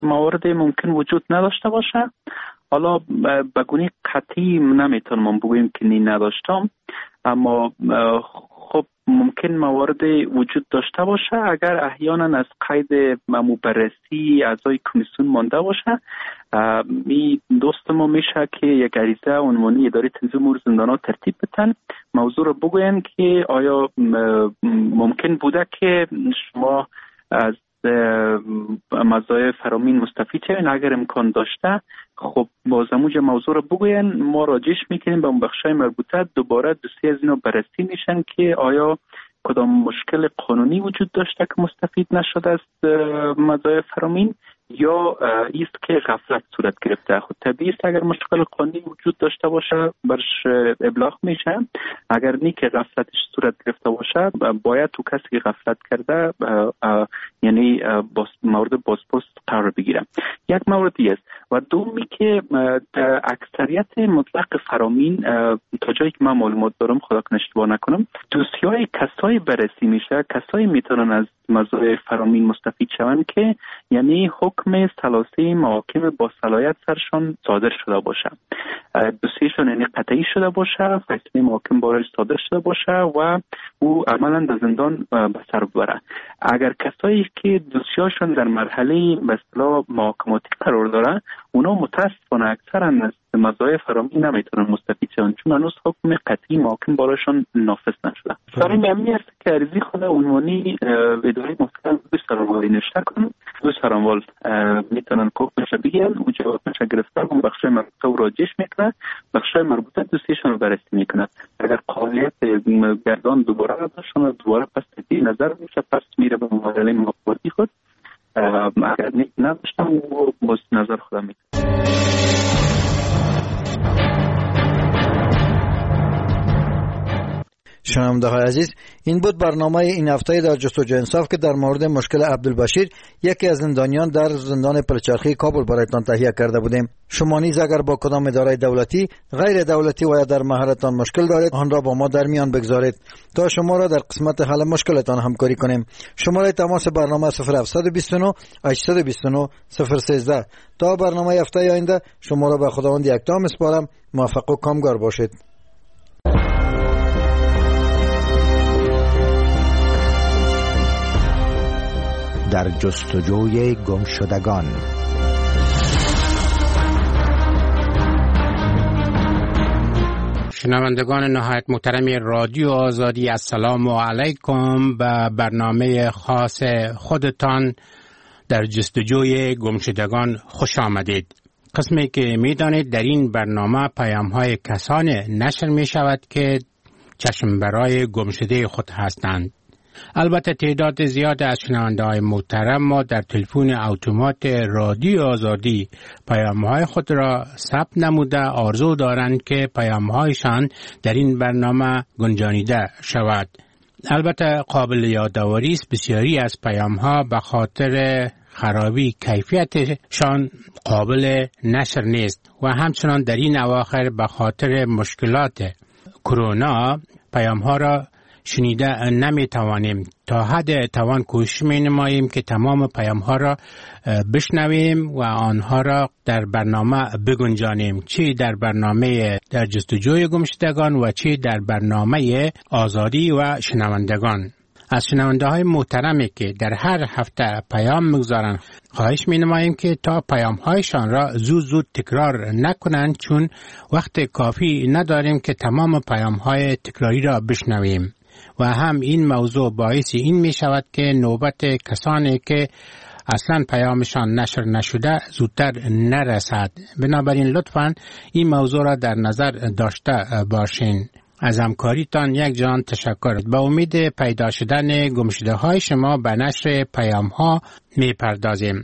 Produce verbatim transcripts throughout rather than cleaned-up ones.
موارد ممکن وجود نداشته باشه. حالا به گونه قطعی نمیتونم بگویم که نی نداشتم، اما خب ممکن موارد وجود داشته باشه. اگر احیانا از قید ممو بررسی اعضای کمیسیون مانده باشه، می دوست ما میشه که یک عریضه عنوانی اداره تنظیم امور زندان‌ها ترتیب بدن، موضوع رو بگوین که آیا ممکن بوده که شما از مزایای فرامین مستفید شوین. اگر امکان داشته خب باز اموج موضوع رو بگوین، ما راجعش میکنیم به اون بخشای مربوطه. دوباره دوستی از اینو بررسی میشن که آیا کدام مشکل قانونی وجود داشته که مستفید نشده از مزایای فرامین یا ایست که غفلت صورت گرفته. خود طبیعی است اگر مشکل قانونی وجود داشته باشه برش ابلاغ میشه. اگر نی که غفلتش صورت گرفته باشه باید تو کسی که غفلت کرده یعنی مورد بازپرس قرار بگیره. یک موردی است. و دومی که اکثریت مطلق فرامین تا جایی که من معلومات دارم، خدا کنه اشتباه نکنم، دوسیای کسایی بررسی میشه، کسایی میتونن از مزایای فرامین مستفید شوند که یعنی حکم ثلاثه محاکم با صلاحیت سرشان صادر شده باشه، دوسیشون یعنی قطعی شده باشه، فیصله محاکم بارش صادر شده باشه و او عملا در زندان به سر ببره. اگر کسایی که دوسیاشون در مرحله به اصطلاح محاکماتی قرار داره، اونا متاسفانه اکثرا از مزایای فرامین نمیتونن مستفید شون، چون هنوز حکم قطعی محاکم بارشان نافذ نشده. برای همین است که عرضی خود عنوانی اداره مستقل به سرانوال نوشته کنن. دو سرانوال میتونن حکمش بگیرن و جوابش گرفته اون بخش مربوطه و راجعش میکنه، بخش مربوطه دوستیشون رو بررسی میکنه. اگر قابلیت گردان دوباره داشتن دوباره پس تجدید نظر میشه، پس میره به مرحله محاکماتی خود. اگر نداشتم و باز نظر خودم میکنه. شنونده‌های عزیز، این بود برنامه این هفته در جستجوی انصاف که در مورد مشکل عبدالبشیر، یکی از زندانیان در زندان پلچرخی کابل برایتان تهیه کرده بودیم. شما نیز اگر با کدام اداره دولتی، غیر دولتی و یا در محلتان مشکل دارید، آن را با ما در میان بگذارید تا شما را در قسمت حل مشکلتان همکاری کنیم. شماره تماس برنامه صفر هفت دو نه هشت دو نه صفر یک سه. تا برنامه هفته آینده شما را به خداوند یکتا میسپارم. موفق و کامگار باشید. در جستجوی گمشدگان. شنوندگان نهایت محترم رادیو آزادی، السلام علیکم. به برنامه خاص خودتان در جستجوی گمشدگان خوش آمدید. قسمی که میدانید در این برنامه پیام های کسان نشر می شود که چشم برای گمشده خود هستند. البته تعداد زیاد از شنونده‌های محترم ما در تلفن اتومات رادیو آزادی پیام‌های خود را ثبت نموده آرزو دارند که پیام‌هایشان در این برنامه گنجانیده شود. البته قابل یادآوری است بسیاری از پیام‌ها به خاطر خرابی کیفیتشان قابل نشر نیست و همچنان در این اواخر به خاطر مشکلات کرونا پیام‌ها را شنیده نمی توانیم. تا حد توان کوشش می نماییم که تمام پیام ها را بشنویم و آنها را در برنامه بگنجانیم، چی در برنامه در جستجوی گمشدگان و چی در برنامه آزادی و شنوندگان. از شنونده های محترمی که در هر هفته پیام میگذارند خواهش می نماییم که تا پیام هایشان را زود زود تکرار نکنند، چون وقت کافی نداریم که تمام پیام های تکراری را بشنویم. و هم این موضوع باعث این می شود که نوبت کسانی که اصلا پیامشان نشر نشده زودتر نرسد. بنابراین لطفاً این موضوع را در نظر داشته باشین. از همکاریتان یک جان تشکر. با امید پیدا شدن گمشده های شما به نشر پیام ها می پردازیم.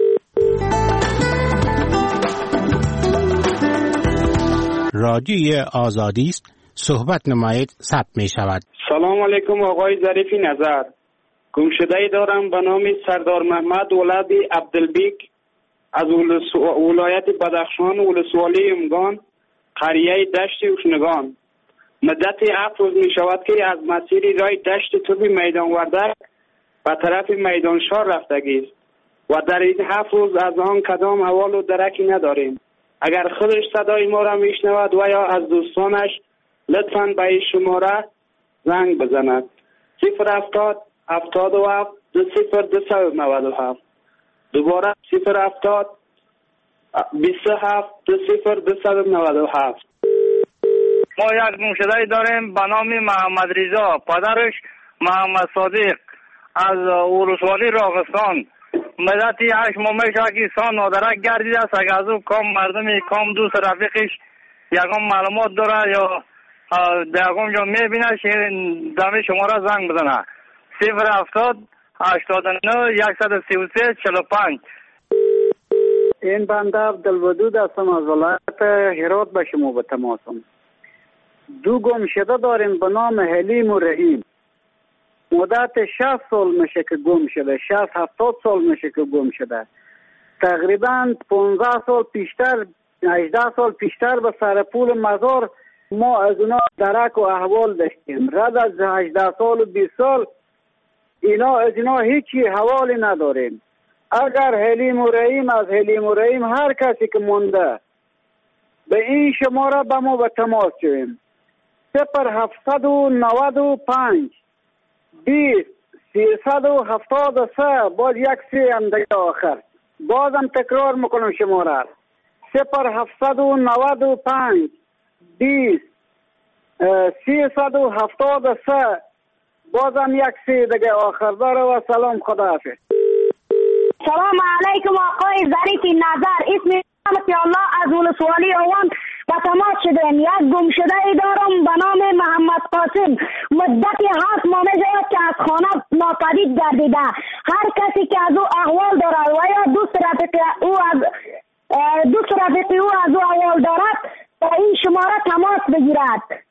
رادیوی آزادی است، صحبت نمایید ثبت می شود. سلام علیکم آقای ظریفی نظر. گمشده‌ای دارم به نام سردار محمد ولد عبدالبیک از ولایت بدخشان ولسوالی امگان قریه دشت اوشنگان. مدت هفت روز می شود که از مسیر راه دشت توبی میدان وردک به طرف میدان شاه رفتگی است. و در این هفت روز از آن کدام احوال و درکی نداریم. اگر خودش صدای ما را میشنود و یا از دوستانش لطفاً به این شماره زنگ بزند. صفر هفتاد هفتاد و هفت دو صفر دو صفر نود و هفت. دوباره صفر هفتاد بیست و هفت دو صفر دو صفر نود و هفت. ما یک گمشده داریم به نام محمد رضا، پدرش محمد صادق از ولسوالی راغستان. مدتی هشت ماه میشه که سان نادرک گردیده است. اگر از او کام مردمی کام دوست رفیقش یکم معلومات داره یا در یکم جا میبینه دمی شما را زنگ بزنه. صفر هفتاد هشتاد و نه یکصد و سی و سه چهل و پنج. این بنده عبدالودود هستم از ولایت هرات به شما به تماسم. دو گمشده داریم به نام حلیم و رحیم. مدت شصت سال میشه که گم شده، شصت هفتاد سال میشه که گم شده. تقریبا پانزده سال پیشتر، هجده سال پیشتر به سر پول مزار ما از اونا درک و احوال داشتیم. رد از هجده سال و بیست سال اینا از اینا هیچی حوالی نداریم. اگر حلیم و رحیم از حلیم و رحیم هر کسی که مونده به این شماره به ما به تماس شویم. صفر هفتصد و نود و پنج بیست سیصد و هفتاد و سه باز یک سی هم دیگه آخر. بازم تکرار میکنم شماره صفر هفتصد و نود و پنج بیست سیصد و هفتاد و سه بازم یک سی دیگه آخر داره. و سلام، خداحافظ. سلام علیکم آقای ظریف نظر، اسم رحمت الله از ولسوالی اوان با تماس شدیم. یک گمشده ای دارم به نام محمد قاسم. مدتی هفت ماه می‌شود که از خانه ناپدید گردیده. هر کسی که از او احوال دارد و یا دوست رفیقی او از دوست رفیقی او از او احوال دارد با این شماره تماس بگیرد.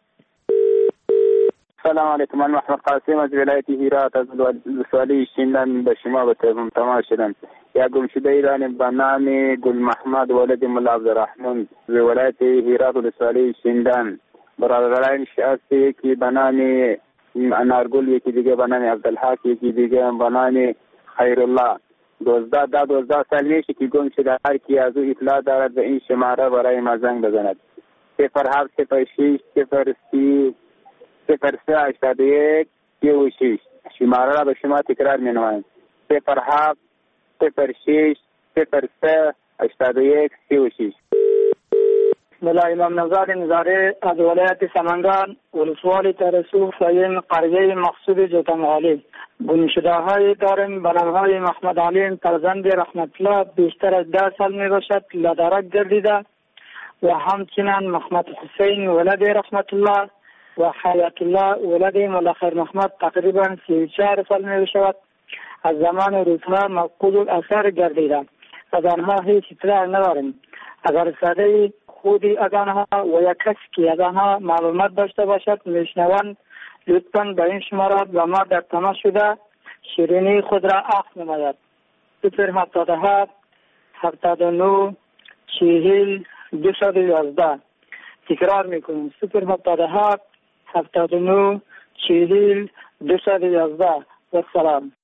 سلام علیکم، من محمد قاسم از ولایت هرات از ولسوالی شیندن به شما به تماس شدم. یک گمشده ای داریم به نام گل محمد ولد ملا عبدالرحمن از ولایت هرات ولسوالی شیندن. برادرانش هست، یکی به نام انارگل، یکی دیگه به نام عبدالحق، یکی دیگه به نام خیرالله. دوزده ده دوزده سال میشه که گم شده. هر کی از او اطلاع دارد به این شماره برای ما زنگ بزند. صفر هفت صفر شش صفر سی صفر سه هشتاد و یک سی و شش. شماره را به شما تکرار می نمایم. صفر هفت صفر شش صفر سه هشتاد و یک سی و شش. بسم الله. امام نزار نزاره از ولایت سمنگان ولسوالی ترسو سایم قریه مقصود جوتنغالی. گمشده های داریم به نام های محمد علیم فرزند رحمت الله، بیشتر از ده سال می باشد لدرک گردیده. و همچنین محمد حسین ولد رحمت الله و حیات الله ولد مولا خیر محمد تقریبا سی و چهار سال می باشد. از زمان روزها مفقود الاثر گردیده. از آنها هیچ اطلاع نداریم. اگر صدای خودی از آنها و یک کسی که از آنها معلومات داشته باشد میشنوند لطفاً به این شماره با ما در تماس شده شیرینی خود را عقد نماید. صفر هفتاد و هفت هفتاد و نه چهل دویست و یازده. تکرار میکنیم صفر هفتاد و هفت هفتاد و نه چهل دویست و یازده. و سلام.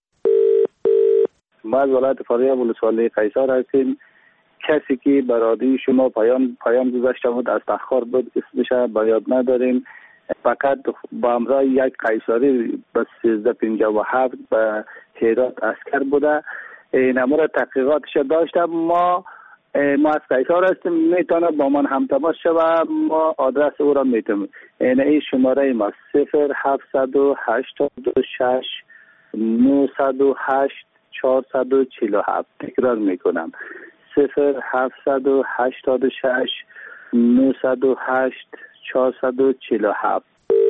ما از ولایت فاضله ولسوالی قیصر هستیم. کسی که برادری شما پیام پیام گذاشته بود از تأخیر بود، اسمش به یاد نداریم. فقط با امضای یک قیصری به سیزده پنجاه و هفت به هرات اسکر بوده. این امور تحقیقاتش داشتم. ما ما از قیصر هستیم، میتونه با من هم تماس شود. ما آدرس او را میتونیم. این این شماره ما صفر هفتصد و هشتاد و شش نهصد و هشت چهارصد و چهل و هفت. تکرار میکنم صفر هفتصد و هشتاد و شش نهصد و هشت چهارصد و چهل و هفت.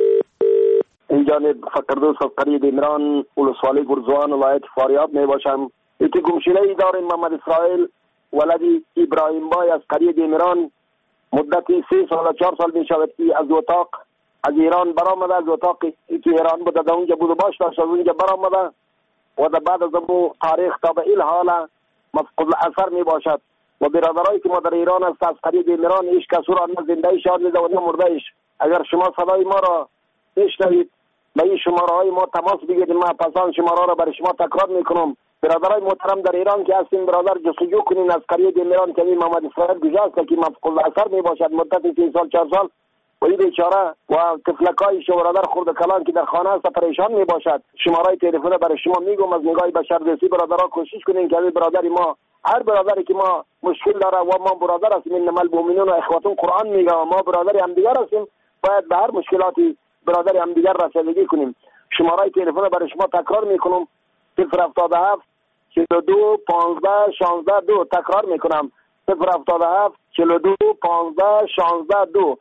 این جانب فقردوس از قریه دیمران ولسوالی گرزوان ولایت فاریاب می باشم. یکی گمشده ای داریم محمد اسرائیل ولدی ابراهیم بای از قریه دیمران. مدتی سه سال و چهار سال می شود که از اتاق از ایران برآمده. از اتاقی که ایران بوده در اونجا بود و باش داشت، از اونجا برآمده و در بعد از اون تاریخ تا به این حال مفقود الاثر می باشد. و برادرایی که ما در ایران است از قریه دیمران هیچ کس را نه زنده شاد میده و نه مرده ایش. اگر شما صدای ما را بشنوید به این شماره های ما تماس بگیرید. ما پسان شماره را برای شما تکرار میکنم برادرای محترم در ایران که هستیم برادر جستجو کنین از قریه دیمیران که محمد اسرائیل گذاشت که مفقود اثر می باشد مدت سه سال چهار سال و این بیچاره و طفلکای شو برادر خرد کلان که در خانه است پریشان می باشد. شماره تلفن برای شما میگم از نگاه بشردوستی برادرها کوشش کنین که برادر ما هر برادری که ما مشکل داره و ما برادر هستیم انما المؤمنون و اخوتون قرآن میگه و ما برادر هم دیگر هستیم باید به هر مشکلاتی برادر هم دیگر رسیدگی کنیم. شماره تلفن برای شما تکرار میکنم صفر هفتاد و هفت چهل و دو پانزده شانزده دو تکرار میکنم صفر هفتاد و هفت چهل و دو پانزده شانزده دو.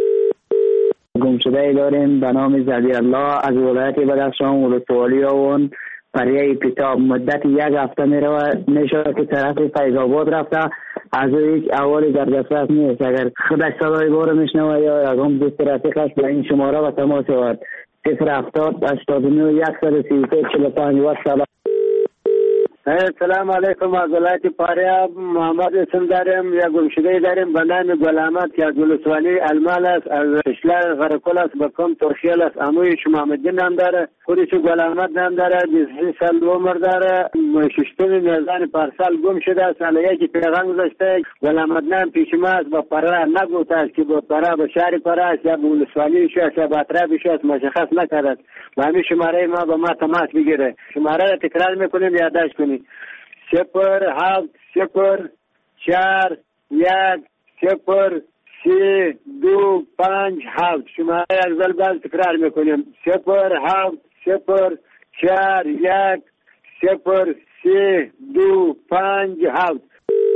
گمشده ای داریم به نام زبی الله از ولایت بدخشان ولسوالی آون قریه پیتاب مدت یک هفته می رود می شود که طرف فیض آباد رفته از هیچ احوالی در دسترس نیست. اگر خودش صدای بار میشنوه یا اقام دوست رفیقش به این شماره و تماس شود صفر هفتاد هشتاد و نه صد و سی و سه چهل و پنج و سلام. السلام علیکم. از ولایت فاریاب محمد اسم داریم. یک گمشده داریم به نام گل احمد که از ولسوالی المال است از اشلال غرقل است به کم ترخیل است. اموی شما محمد نام داره خودش گل احمد نام داره بیست سال عمر داره ششتم میزان پارسال گم شده است. سال یکی پیغام گذاشته گل احمد نام پیش ما است با پرا نگفته است که با پرا به شهر پرا است یا ولسوالی شو است یا باطرابی شو است مشخص نکرد. با همین شماره ما با ما تماس بگیره. شماره را تکرار میکنیم یادداشت کنید صفر هفت صفر چهار یک صفر سه دو پنج هفت. شما یک ذل باز تکرار میکنیم صفر هفت صفر چهار یک صفر سه دو پنج هفت.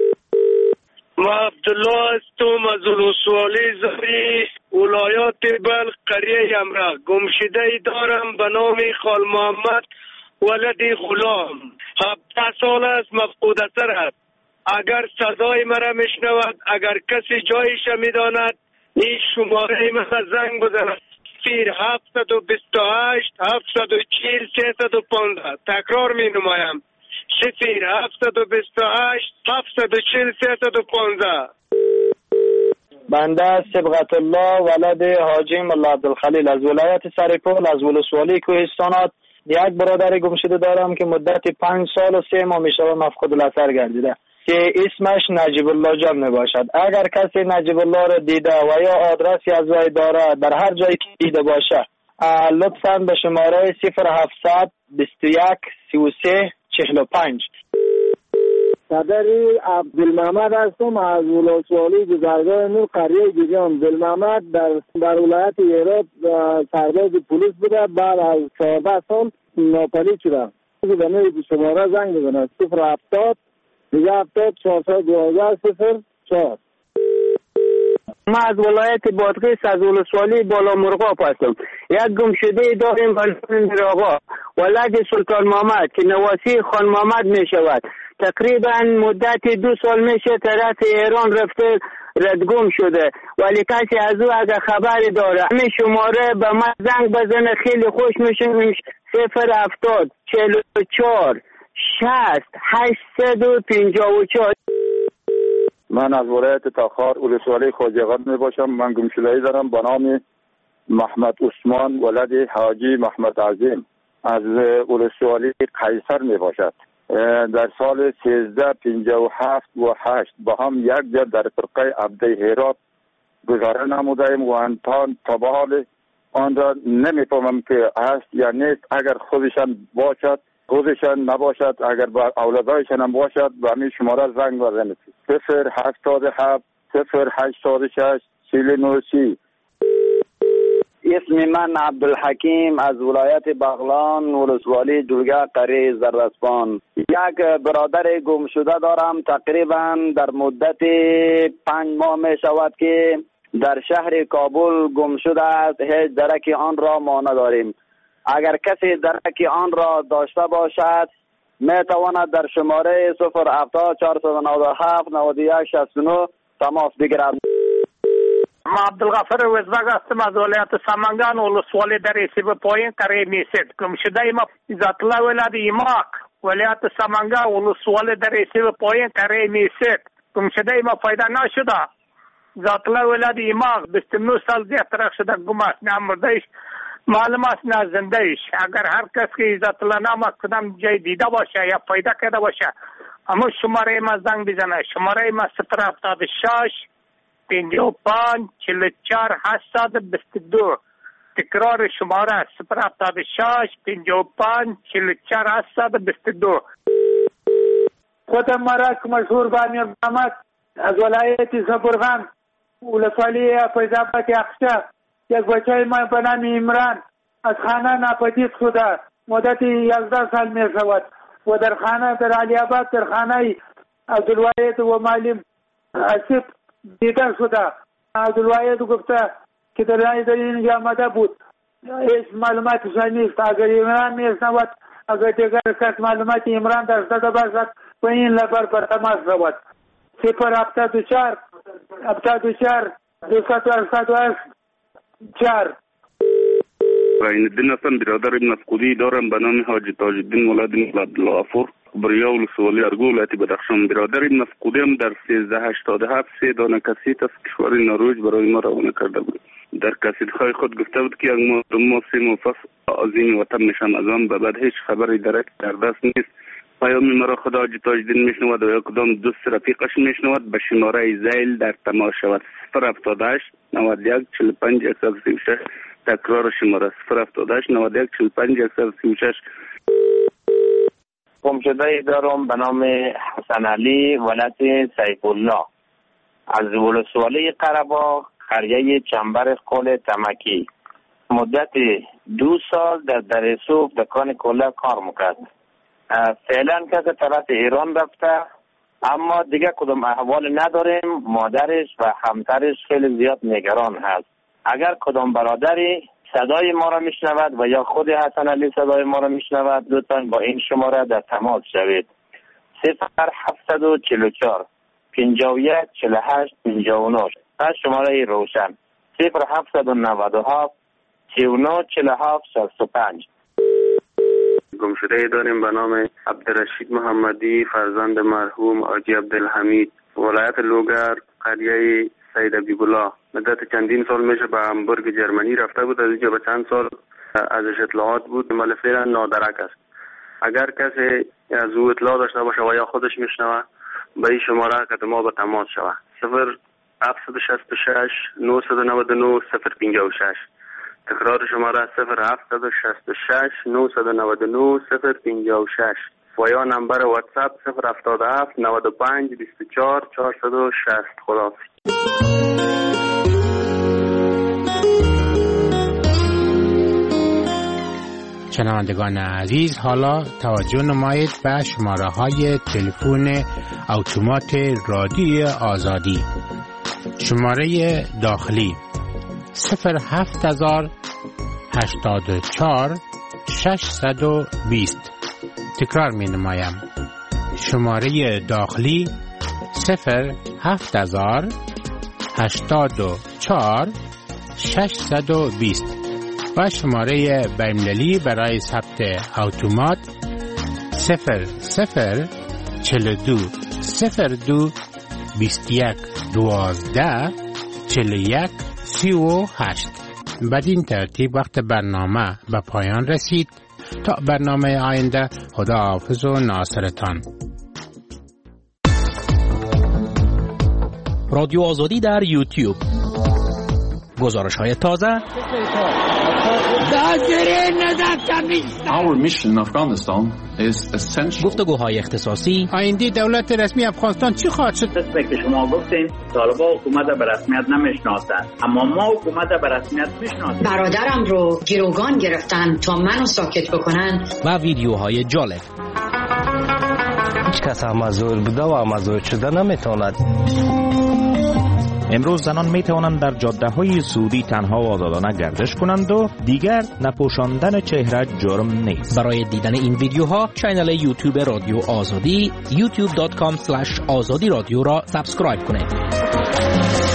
ما عبدالله هستم از ولسوالی زری ولایات بلخ قریه یمرا. گمشده ای دارم به نام خال محمد ولدی غلام. هفته سال است مفقود اثر است. اگر صدای مرا میشنود اگر کسی جایش میداند این شماره مرا زنگ بزند صفر هفتصد و بیست و هشت هفتصد و چهل سیصد و پانزده. تکرار می نمایم صفر هفتصد و بیست و هشت هفتصد و چهل سیصد و پانزده. بنده صبغت الله ولد حاجی ملا عبدالخلیل از ولایت سرپل از ولسوالی کوهستانات. یک برادر گمشده دارم که مدت پنج سال و سه ماه میشه مفقود الاثر گردیده که اسمش نجیب الله جان می باشد. اگر کسی نجیب الله را دیده و یا آدرسی از وی داره در هر جایی که دیده باشه لطفاً به شماره صفر هفتصد بیست و یک سی و سه چهل و پنج. صدری عبدالمحمد هستم از ولسوالی گذرگاه نور قریه گیجان. عبدالمحمد در در ولایت هرات سرباز پلیس بوده بعد از چهارده سال ناپدید شده. به نوع شماره زنگ بزنه صفر هفتاد دیگه هفتاد چهارصد دوازده صفر چهار. ما از ولایت بادغیس از ولسوالی بالا مرغاب هستم. یک گمشده داریم به آقا ولد سلطان محمد که نواسی خان محمد می شود. تقریبا مدت دو سال میشه طرف ایران رفته ردگم شده ولی کسی از او اگه خبری داره همین شماره به من زنگ بزنه خیلی خوش میشه. صفر هفتاد چهل و چهار شصت هشتصد و پنجاه و چهار. من از ولایت تاخار ولسوالی خوجقان می باشم. من گمشده‌ای دارم به نام محمد عثمان ولد حاجی محمد عظیم از ولسوالی قیصر می باشد. در سال سیزده پنجاه و هفت و هشت با هم یک جا در فرقه عبده هرات گذاره نمودیم و انتان تبال آن را نمیفهمم که هست یا نیست. اگر خودشان باشد خودشان نباشد اگر با اولادایشان هم باشد و همین شماره زنگ بزنید صفر هفتاد و هفت صفر هشتاد و شش چهل و نه سی. اسم من عبدالحکیم از ولایت بغلان ولسوالی جلگه قریه زرسپان. یک برادر گم شده دارم تقریبا در مدت پنج ماه می شود که در شهر کابل گم شده است. هیچ درک آن را ما نداریم. اگر کسی درک آن را داشته باشد می تواند در شماره صفر هفتاد چهارصد و نود و هفت نود و یک شصت و نه تماس بگیرد. ما عبدالغفر وزبگ هستم از ولایت سمنگان ولسوالی در ایسیب پایین قریه میسید. گمشده ما ذات الله ولد ایماق ولایت سمنگان ولسوالی در ایسیب پایین قریه میسید. گمشده ما فایده نشده. ذات الله ولد ایماق بیست و نه سال دیگه ترک شده گم است. نامردهش معلوم است نه زنده ایش. اگر هر کس که عزت الله نام کدام جای دیده باشه یا پیدا کرده باشه اما شماره ما زنگ بزنه. شماره ما صفر هفتاد و شش پنجاه و پنج چهل و چهار هشتصد و بیست و دو. تکرار شماره صفر هفتاد و شش پنجاه و پنج چهل و چهار هشتصد و بیست و دو. خودم مرک مشهور بامیر محمد از ولایت زبرغان ولسوالی فیض‌آباد اخشا. یک بچه ما به نام عمران از خانه ناپدید شده مدت یازده سال می شود و در خانه در علی آباد در خانه عبدالواحد و معلم اسیب دیده شده. عبدالواحد گفته که در در اینجا آمده بود. هیچ معلوماتش نیست. اگر عمران میشنود اگر دیگر کس معلومات عمران داشته باشد و این لبر بر تماس شود. صفر هفتاد و چهار هفتاد و چهار دویست و هشتاد و هشت چهار. عین الدین هستم، برادر مفقودی دارم به نام حاجی تاج الدین ولد عبدالغفور بریا ولسوالی ارگو ولایت بدخشان. برادر مفقودی هم در سیزده هشتاد و هفت سه دانه کسیت از کشور نروژ برای ما روانه کرده بود. در کسیت‌های خود گفته بود که یک ما سه مفصل عظیم وطن میشم از آن به بعد هیچ خبری درک در دست نیست. پیام مرا خدا حاجی تاج الدین میشنود و یا کدام دوست رفیقش میشنود به شماره زیل در تماس شود. صفر هفتاد و هشت نود و یک چهل و پنج صفر سی و شش. تکرار شماره صفر هفتاد و هشت نود و یک چهل و پنج صفر سی و شش. گمشده دارم به نام حسن علی ولایت سیف الله از ولسوالی قره‌باغ قریه چنبر قل تمکی. مدت دو سال در درسوف دکان کلا کار میکرد. فعلا که طرف ایران رفته اما دیگه کدام احوال نداریم. مادرش و همسرش خیلی زیاد نگران هست. اگر کدام برادری صدای ما را میشنود و یا خود حسن علی صدای ما را میشنود لطفاً با این شماره در تماس شوید. صفر هفتصد و چهل و چهار پنجاه و یک چهل و هشت پنجاه و نه و شماره روشن صفر هفتصد و نود و هفت سی و نه چهل و هفت شصت و پنج. گمشده داریم به نام عبدالرشید محمدی فرزند مرحوم حاجی عبدالحمید ولایت لوگر قریه سید ابیبولا. مدت چندین سال میشه به همبورگ جرمنی رفته بود. از اینجا به چند سال ازش اطلاعات بود ولی فعلا نادرک است. اگر کسی از او اطلاع داشته باشه و یا خودش میشنوه به این شماره که ما به تماس شوه. صفر هفتصد و شصت و شش نهصد و نود و نه صفر پنجاه و شش. تکرار شماره صفر هفتصد و شصت و شش نهصد و نود و نه صفر پنجاه و شش و یا نمبر واتساپ صفر هفتاد و هفت نود و پنج بیست و چهار چهارصد و شصت. خداحافظ. شنوندگان عزیز، حالا توجه نمایید به شماره های تلفن اتومات رادیوی آزادی. شماره داخلی صفر هفت هزار هشتاد و چهار ششصد و بیست. تکرار می نمایم. شماره داخلی صفر هفت هزار هشتاد و چهار ششصد و بیست و شماره بین‌المللی برای ثبت اتومات صفر صفر چهل و دو صفر دو بیست و یک دوازده چهل و یک سی و هشت. بدین ترتیب وقت برنامه به پایان رسید. تا برنامه آینده، خدا حافظ و ناصرتان. رادیو آزادی در یوتیوب. گزارش های تازه. Our mission in Afghanistan is essential. گفتگوهای اختصاصی. آینده دولت رسمی افغانستان چی خواهد شد؟ مثل که شما گفتین طالبان حکومت به رسمیت نمیشناسند اما ما حکومت به رسمیت میشناسیم. برادرم رو گروگان گرفتن تا منو ساکت بکنن. و ویدیوهای جالب. هیچ کس هم مزور بوده و مزور شده نمیتواند. امروز زنان می توانند در جاده های سعودی تنها و آزادانه گردش کنند و دیگر نپوشاندن چهره جرم نیست. برای دیدن این ویدیوها کانال یوتیوب رادیو آزادی یوتیوب دات کام اسلش آزادی رادیو را سابسکرایب کنید.